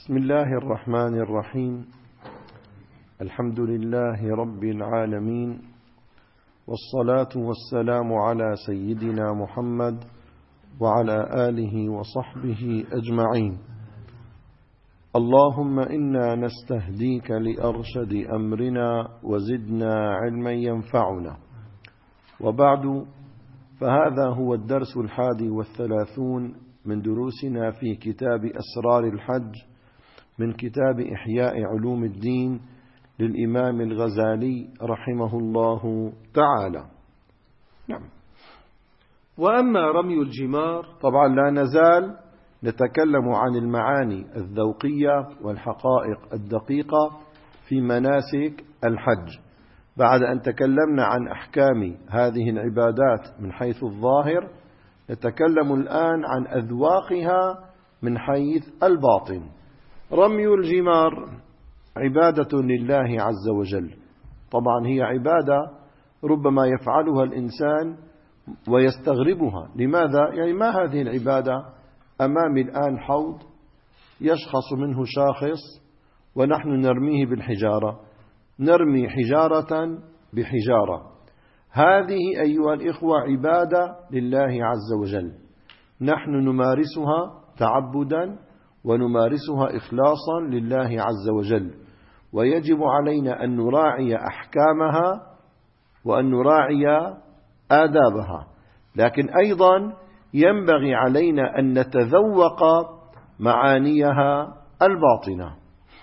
بسم الله الرحمن الرحيم. الحمد لله رب العالمين، والصلاة والسلام على سيدنا محمد وعلى آله وصحبه أجمعين. اللهم إنا نستهديك لأرشد أمرنا وزدنا علما ينفعنا. وبعد، فهذا هو الدرس 31 من دروسنا في كتاب أسرار الحج من كتاب إحياء علوم الدين للإمام الغزالي رحمه الله تعالى. نعم. وأما رمي الجمار، طبعا لا نزال نتكلم عن المعاني الذوقية والحقائق الدقيقة في مناسك الحج، بعد أن تكلمنا عن أحكام هذه العبادات من حيث الظاهر. نتكلم الآن عن أذواقها من حيث الباطن. رمي الجمار عبادة لله عز وجل، طبعا هي عبادة ربما يفعلها الإنسان ويستغربها. لماذا؟ يعني ما هذه العبادة؟ أمامي الآن حوض يشخص منه شاخص ونحن نرميه بالحجارة، نرمي حجارة بحجارة. هذه أيها الإخوة عبادة لله عز وجل، نحن نمارسها تعبدا ونمارسها إخلاصا لله عز وجل، ويجب علينا أن نراعي أحكامها وأن نراعي آدابها، لكن أيضا ينبغي علينا أن نتذوق معانيها الباطنة.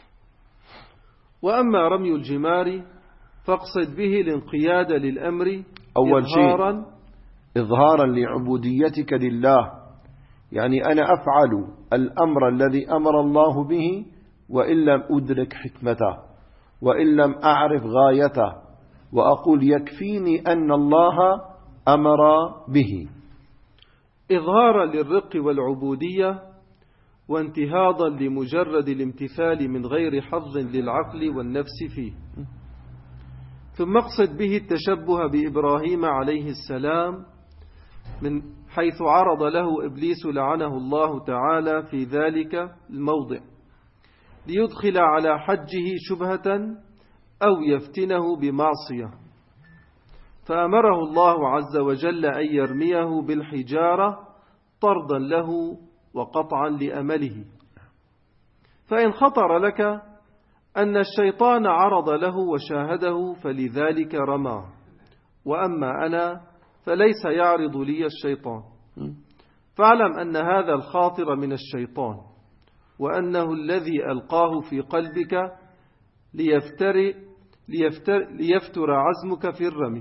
وأما رمي الجمار فاقصد به الانقياد للأمر أول شيء إظهارا لعبوديتك لله، يعني أنا أفعل الأمر الذي أمر الله به وإن لم أدرك حكمته وإن لم أعرف غايته، وأقول يكفيني أن الله أمر به. إظهارا للرق والعبودية وانتهاضا لمجرد الامتثال من غير حظ للعقل والنفس فيه. ثم اقصد به التشبه بإبراهيم عليه السلام من حيث عرض له إبليس لعنه الله تعالى في ذلك الموضع ليدخل على حجه شبهة أو يفتنه بمعصية، فأمره الله عز وجل أن يرميه بالحجارة طردا له وقطعا لأمله. فإن خطر لك أن الشيطان عرض له وشاهده فلذلك رماه، وأما أنا فليس يعرض لي الشيطان، فاعلم أن هذا الخاطر من الشيطان، وأنه الذي ألقاه في قلبك ليفتر عزمك في الرمي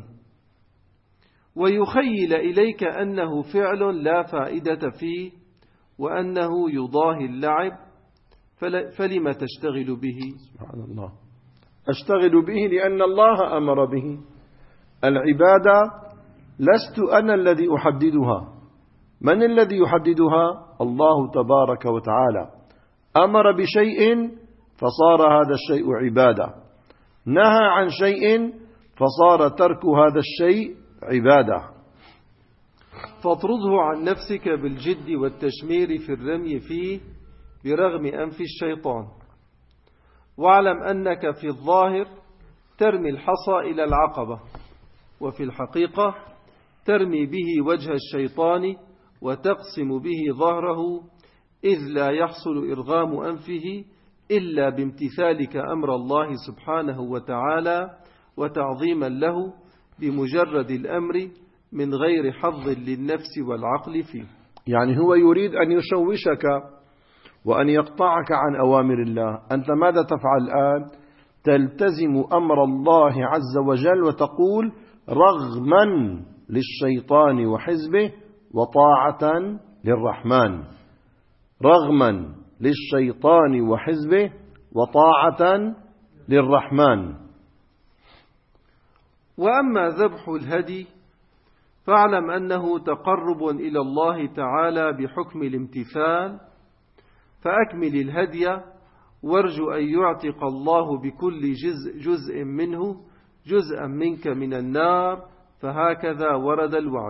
ويخيل إليك أنه فعل لا فائدة فيه وأنه يضاهي اللعب، فلم تشتغل به؟ سبحان الله. أشتغل به لأن الله أمر به. العبادة لست أنا الذي أحددها، من الذي يحددها؟ الله تبارك وتعالى. أمر بشيء فصار هذا الشيء عبادة، نهى عن شيء فصار ترك هذا الشيء عبادة. فاطرده عن نفسك بالجد والتشمير في الرمي فيه برغم أنف الشيطان، واعلم أنك في الظاهر ترمي الحصى إلى العقبة، وفي الحقيقة ترمي به وجه الشيطان وتقسم به ظهره، إذ لا يحصل إرغام أنفه إلا بامتثالك أمر الله سبحانه وتعالى وتعظيما له بمجرد الأمر من غير حظ للنفس والعقل فيه. يعني هو يريد أن يشوشك وأن يقطعك عن أوامر الله. أنت ماذا تفعل الآن؟ تلتزم أمر الله عز وجل وتقول رغما للشيطان وحزبه وطاعة للرحمن، رغما للشيطان وحزبه وطاعة للرحمن. وأما ذبح الهدي فاعلم أنه تقرب إلى الله تعالى بحكم الامتثال، فأكمل الهدي وارجو أن يعتق الله بكل جزء منه جزءا منك من النار، فهكذا ورد الوعد.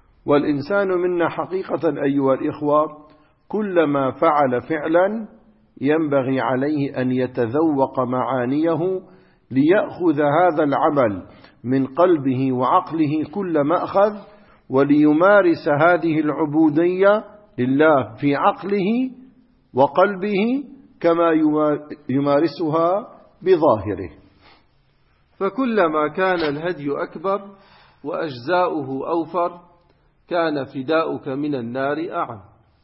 والإنسان منا حقيقة أيها الإخوة كلما فعل فعلا ينبغي عليه أن يتذوق معانيه ليأخذ هذا العمل من قلبه وعقله كل مأخذ، وليمارس هذه العبودية لله في عقله وقلبه كما يمارسها بظاهره. فكلما كان الهدي أكبر وأجزاؤه أوفر كان فداؤك من النار أعم.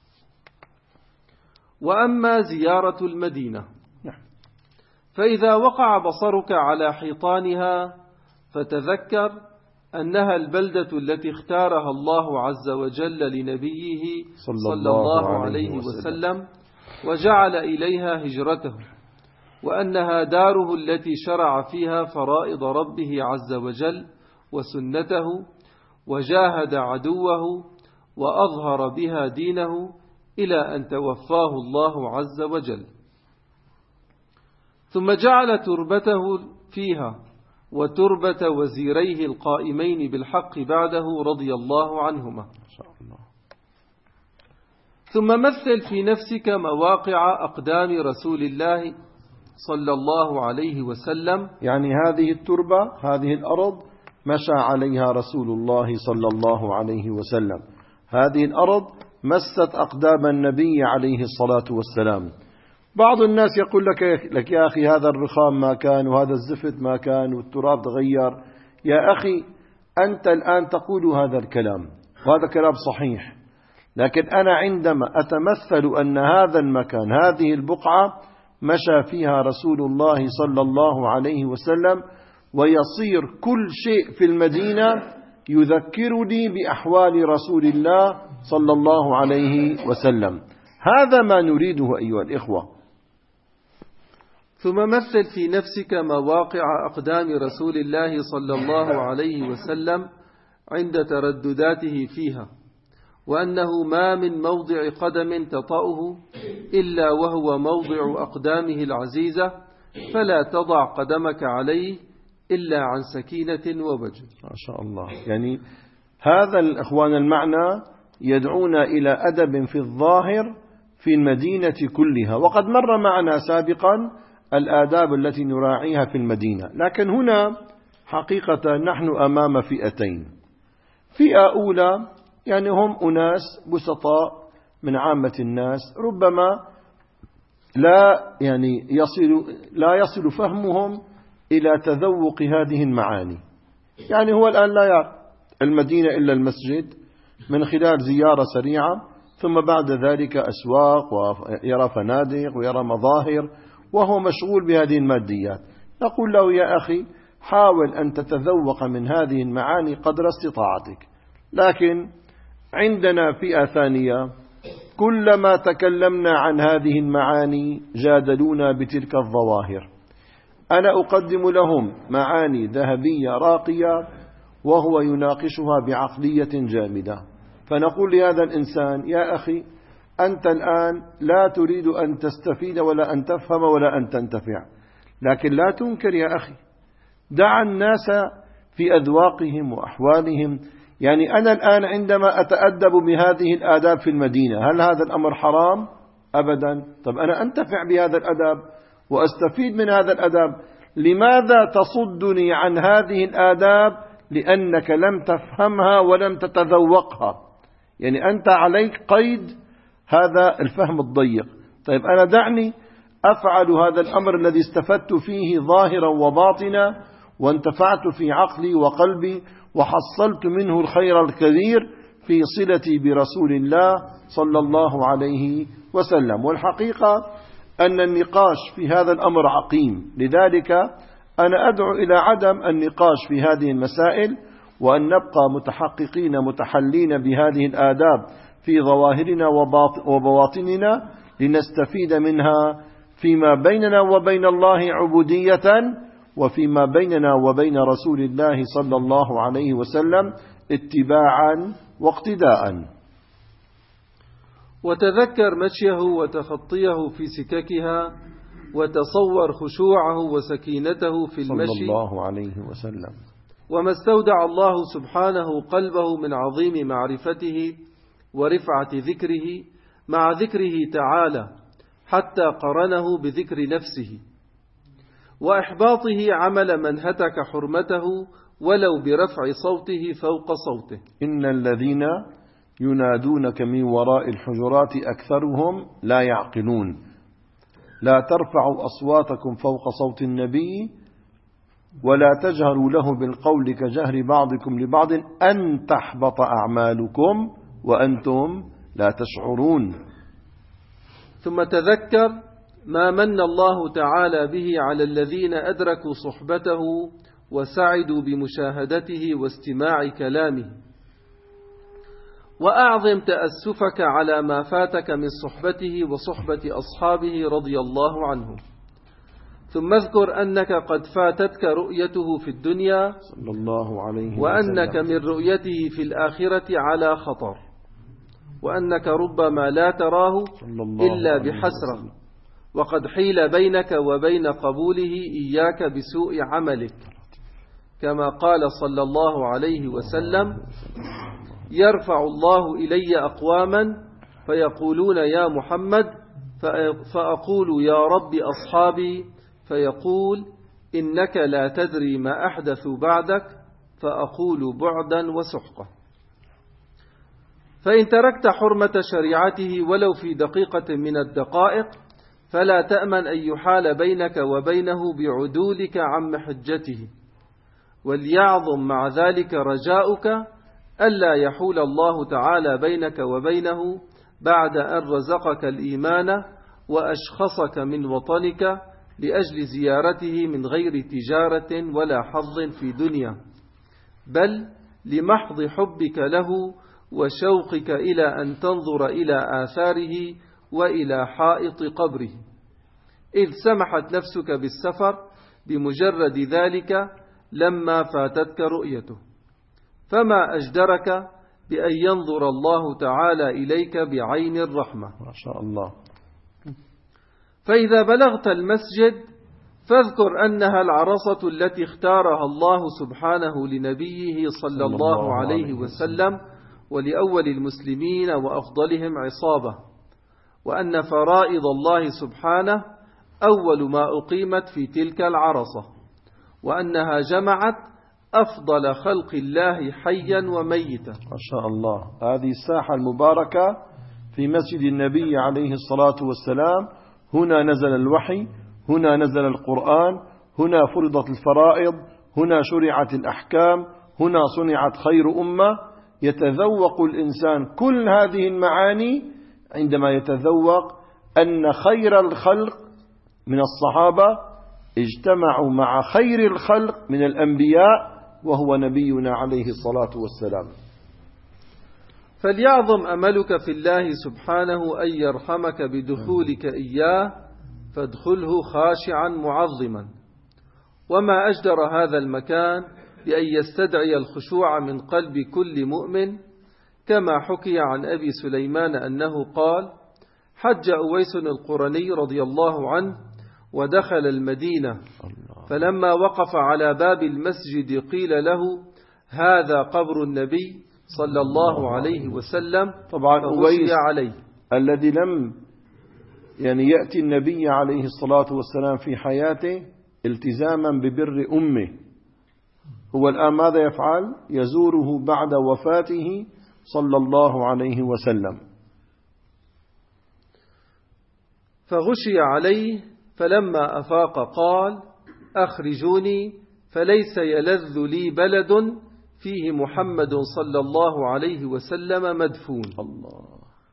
وأما زيارة المدينة فإذا وقع بصرك على حيطانها فتذكر أنها البلدة التي اختارها الله عز وجل لنبيه صلى الله عليه وسلم وجعل إليها هجرته، وأنها داره التي شرع فيها فرائض ربه عز وجل وسنته، وجاهد عدوه وأظهر بها دينه إلى أن توفاه الله عز وجل، ثم جعل تربته فيها وتربة وزيريه القائمين بالحق بعده رضي الله عنهما. ثم مثل في نفسك مواقع أقدام رسول الله صلى الله عليه وسلم، يعني هذه التربة، هذه الأرض مشى عليها رسول الله صلى الله عليه وسلم، هذه الأرض مست أقدام النبي عليه الصلاة والسلام. بعض الناس يقول لك يا أخي هذا الرخام ما كان، وهذا الزفت ما كان، والتراب تغير. يا أخي أنت الآن تقول هذا الكلام، وهذا كلام صحيح، لكن أنا عندما أتمثل أن هذا المكان، هذه البقعة مشى فيها رسول الله صلى الله عليه وسلم، ويصير كل شيء في المدينة يذكرني بأحوال رسول الله صلى الله عليه وسلم. هذا ما نريده أيها الإخوة. ثم مثل في نفسك مواقع أقدام رسول الله صلى الله عليه وسلم عند تردداته فيها، وأنه ما من موضع قدم تطأه إلا وهو موضع أقدامه العزيزة، فلا تضع قدمك عليه إلا عن سكينة ووجد. ما شاء الله. يعني هذا الإخوان المعنى يدعونا إلى أدب في الظاهر في المدينة كلها، وقد مر معنا سابقا الآداب التي نراعيها في المدينة، لكن هنا حقيقة نحن أمام فئتين. فئة أولى يعني هم أناس بسطاء من عامة الناس، ربما لا يصل فهمهم إلى تذوق هذه المعاني. يعني هو الآن لا يرى المدينة إلا المسجد من خلال زيارة سريعة، ثم بعد ذلك أسواق، ويرى فنادق ويرى مظاهر، وهو مشغول بهذه الماديات. نقول له يا أخي حاول أن تتذوق من هذه المعاني قدر استطاعتك. لكن عندنا فئة ثانية كلما تكلمنا عن هذه المعاني جادلونا بتلك الظواهر. أنا أقدم لهم معاني ذهبية راقية وهو يناقشها بعقلية جامدة، فنقول لهذا الإنسان يا أخي أنت الآن لا تريد أن تستفيد ولا أن تفهم ولا أن تنتفع، لكن لا تنكر يا أخي، دع الناس في أذواقهم وأحوالهم. يعني أنا الآن عندما أتأدب بهذه الآداب في المدينة، هل هذا الأمر حرام؟ أبدا. طب أنا أنتفع بهذا الأدب وأستفيد من هذا الأدب، لماذا تصدني عن هذه الآداب؟ لأنك لم تفهمها ولم تتذوقها. يعني أنت عليك قيد هذا الفهم الضيق. طيب أنا دعني أفعل هذا الأمر الذي استفدت فيه ظاهرا وباطنا، وانتفعت في عقلي وقلبي، وحصلت منه الخير الكبير في صلتي برسول الله صلى الله عليه وسلم. والحقيقة أن النقاش في هذا الأمر عقيم، لذلك أنا أدعو إلى عدم النقاش في هذه المسائل، وأن نبقى متحققين متحلين بهذه الآداب في ظواهرنا وبواطننا، لنستفيد منها فيما بيننا وبين الله عبودية، وفيما بيننا وبين رسول الله صلى الله عليه وسلم اتباعا واقتداء. وتذكر مشيه وتخطيه في سككها، وتصور خشوعه وسكينته في المشي صلى الله عليه وسلم، وما استودع الله سبحانه قلبه من عظيم معرفته ورفعة ذكره مع ذكره تعالى حتى قرنه بذكر نفسه، وإحباطه عمل من هتك حرمته ولو برفع صوته فوق صوته. إن الذين ينادونك من وراء الحجرات أكثرهم لا يعقلون. لا ترفعوا أصواتكم فوق صوت النبي ولا تجهروا له بالقول كجهر بعضكم لبعض أن تحبط أعمالكم وأنتم لا تشعرون. ثم تذكر ما من الله تعالى به على الذين أدركوا صحبته وسعدوا بمشاهدته واستماع كلامه، وأعظم تأسفك على ما فاتك من صحبته وصحبة أصحابه رضي الله عنهم. ثم اذكر أنك قد فاتتك رؤيته في الدنيا صلى الله عليه وسلم، وأنك من رؤيته في الآخرة على خطر، وأنك ربما لا تراه إلا بحسرة، وقد حيل بينك وبين قبوله إياك بسوء عملك، كما قال صلى الله عليه وسلم: يرفع الله إلي أقواما فيقولون يا محمد، فأقول يا رب أصحابي، فيقول إنك لا تدري ما أحدث بعدك، فأقول بعدا وسحقا. فإن تركت حرمة شريعته ولو في دقيقة من الدقائق فلا تأمن أن يحال بينك وبينه بعدولك عن محجته، وليعظم مع ذلك رجاؤك ألا يحول الله تعالى بينك وبينه بعد أن رزقك الإيمان وأشخصك من وطنك لأجل زيارته من غير تجارة ولا حظ في دنيا، بل لمحض حبك له وشوقك إلى أن تنظر إلى آثاره وإلى حائط قبره، إذ سمحت نفسك بالسفر بمجرد ذلك لما فاتتك رؤيته. فما أجدرك بأن ينظر الله تعالى إليك بعين الرحمة. ما شاء الله. فإذا بلغت المسجد فاذكر أنها العرصة التي اختارها الله سبحانه لنبيه صلى الله عليه وسلم ولأول المسلمين وأفضلهم عصابة، وأن فرائض الله سبحانه أول ما أقيمت في تلك العرصة، وأنها جمعت أفضل خلق الله حيا وميتا. ما شاء الله. هذه الساحة المباركة في مسجد النبي عليه الصلاة والسلام، هنا نزل الوحي، هنا نزل القرآن، هنا فرضت الفرائض، هنا شرعت الأحكام، هنا صنعت خير أمة. يتذوق الإنسان كل هذه المعاني عندما يتذوق أن خير الخلق من الصحابة اجتمعوا مع خير الخلق من الأنبياء، وهو نبينا عليه الصلاة والسلام. فليعظم أملك في الله سبحانه أن يرحمك بدخولك إياه، فادخله خاشعا معظما. وما أجدر هذا المكان بأن يستدعي الخشوع من قلب كل مؤمن، كما حكي عن أبي سليمان أنه قال: حج أويس القرني رضي الله عنه ودخل المدينة، فلما وقف على باب المسجد قيل له: هذا قبر النبي صلى الله عليه وسلم. طبعا أويس عليه الذي لم يأتي النبي عليه الصلاة والسلام في حياته التزاما ببر أمه، هو الآن ماذا يفعل؟ يزوره بعد وفاته صلى الله عليه وسلم. فغشي عليه، فلما أفاق قال: أخرجوني، فليس يلذ لي بلد فيه محمد صلى الله عليه وسلم مدفون. الله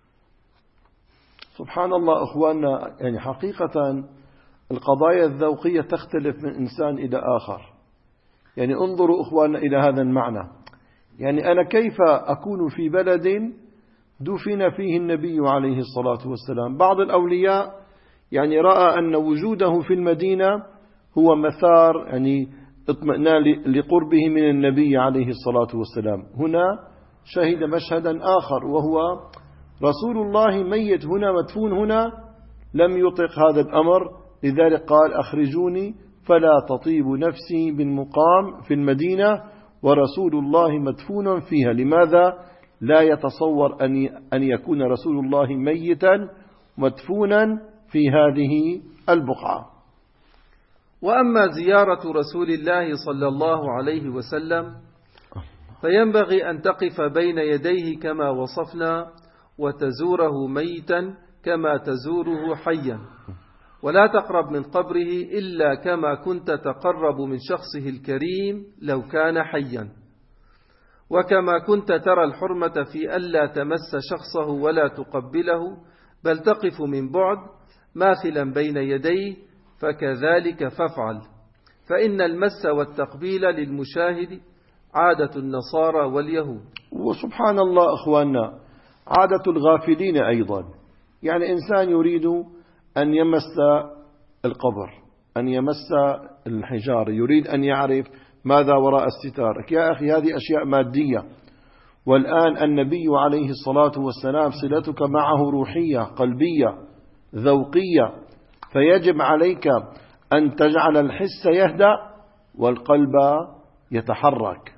سبحان الله. أخواننا، يعني حقيقة القضايا الذوقية تختلف من إنسان إلى آخر. يعني انظروا أخواننا إلى هذا المعنى، يعني أنا كيف أكون في بلد دفن فيه النبي عليه الصلاة والسلام؟ بعض الأولياء يعني رأى أن وجوده في المدينة هو مثار يعني اطمئنان لقربه من النبي عليه الصلاة والسلام. هنا شهد مشهدا آخر، وهو رسول الله ميت هنا مدفون هنا، لم يطق هذا الأمر، لذلك قال: أخرجوني فلا تطيب نفسي بالمقام في المدينة ورسول الله مدفون فيها. لماذا لا يتصور أن يكون رسول الله ميتا مدفونا في هذه البقعة. وأما زيارة رسول الله صلى الله عليه وسلم فينبغي أن تقف بين يديه كما وصفنا، وتزوره ميتا كما تزوره حيا، ولا تقرب من قبره إلا كما كنت تقرب من شخصه الكريم لو كان حيا، وكما كنت ترى الحرمة في ألا تمس شخصه ولا تقبله، بل تقف من بعد ماثلا بين يديه، فكذلك فافعل، فإن المس والتقبيل للمشاهد عادة النصارى واليهود. وسبحان الله أخواننا، عادة الغافلين أيضا. يعني إنسان يريد أن يمس القبر، أن يمس الحجار، يريد أن يعرف ماذا وراء الستار. يا أخي هذه أشياء مادية، والآن النبي عليه الصلاة والسلام صلتك معه روحية قلبية ذوقية، فيجب عليك أن تجعل الحس يهدأ والقلب يتحرك.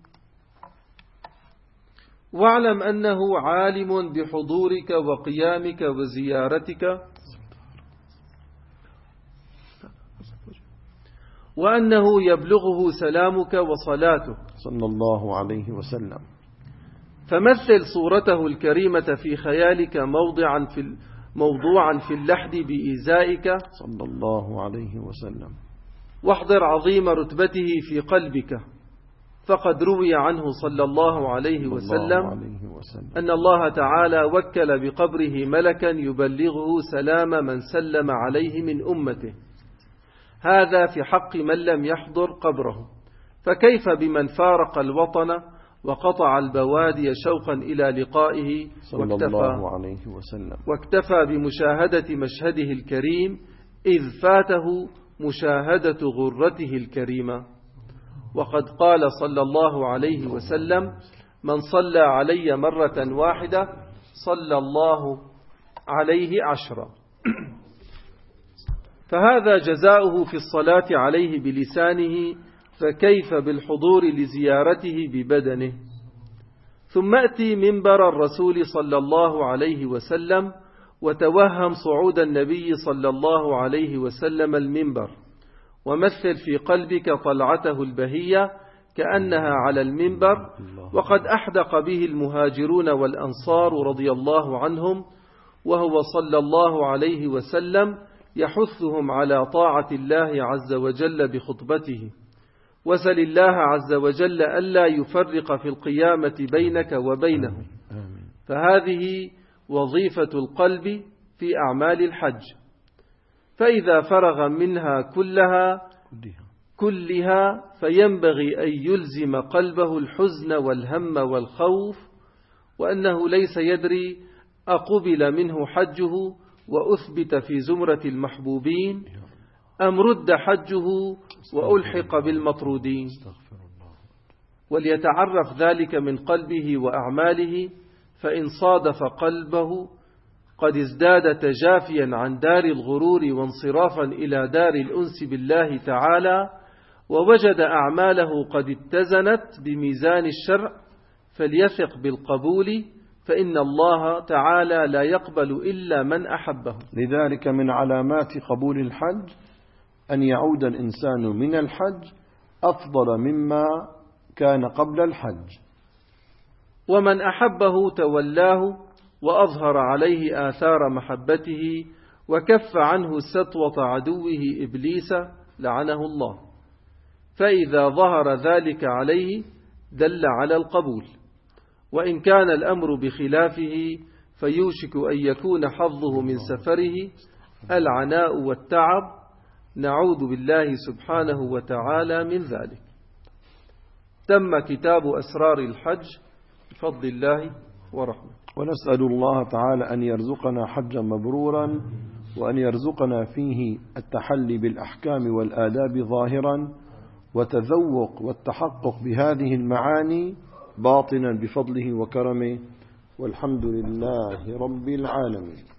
واعلم أنه عالم بحضورك وقيامك وزيارتك، وأنه يبلغه سلامك وصلاتك صلى الله عليه وسلم. فمثل صورته الكريمة في خيالك موضوعا في اللحد بإيذائك صلى الله عليه وسلم، واحضر عظيم رتبته في قلبك، فقد روي عنه صلى الله عليه وسلم أن الله تعالى وكل بقبره ملكا يبلغه سلام من سلم عليه من أمته، هذا في حق من لم يحضر قبره، فكيف بمن فارق الوطن وقطع البوادي شوقا إلى لقائه صلى الله عليه وسلم، واكتفى بمشاهدة مشهده الكريم إذ فاته مشاهدة غرته الكريمة. وقد قال صلى الله عليه وسلم: من صلى علي مرة واحدة صلى الله عليه 10. فهذا جزاؤه في الصلاة عليه بلسانه، فكيف بالحضور لزيارته ببدنه. ثم أتي منبر الرسول صلى الله عليه وسلم وتوهم صعود النبي صلى الله عليه وسلم المنبر، ومثل في قلبك طلعته البهية كأنها على المنبر، وقد أحدق به المهاجرون والأنصار رضي الله عنهم، وهو صلى الله عليه وسلم يحثهم على طاعة الله عز وجل بخطبته. وسل الله عز وجل ألا يفرق في القيامة بينك وبينه، فهذه وظيفة القلب في أعمال الحج. فإذا فرغ منها كلها فينبغي أن يلزم قلبه الحزن والهم والخوف، وأنه ليس يدري أقبل منه حجه وأثبت في زمرة المحبوبين أم رد حجه وألحق بالمطرودين. وليتعرف ذلك من قلبه وأعماله، فإن صادف قلبه قد ازداد تجافيا عن دار الغرور وانصرافا إلى دار الأنس بالله تعالى، ووجد أعماله قد اتزنت بميزان الشرع، فليثق بالقبول، فإن الله تعالى لا يقبل إلا من أحبه. لذلك من علامات قبول الحج أن يعود الإنسان من الحج أفضل مما كان قبل الحج. ومن أحبه تولاه وأظهر عليه آثار محبته، وكف عنه سطوة عدوه إبليس لعنه الله، فإذا ظهر ذلك عليه دل على القبول. وإن كان الأمر بخلافه فيوشك أن يكون حظه من سفره العناء والتعب، نعوذ بالله سبحانه وتعالى من ذلك. تم كتاب أسرار الحج بفضل الله ورحمة. ونسأل الله تعالى أن يرزقنا حجا مبرورا، وأن يرزقنا فيه التحلي بالأحكام والآداب ظاهرا، وتذوق والتحقق بهذه المعاني باطنا بفضله وكرمه، والحمد لله رب العالمين.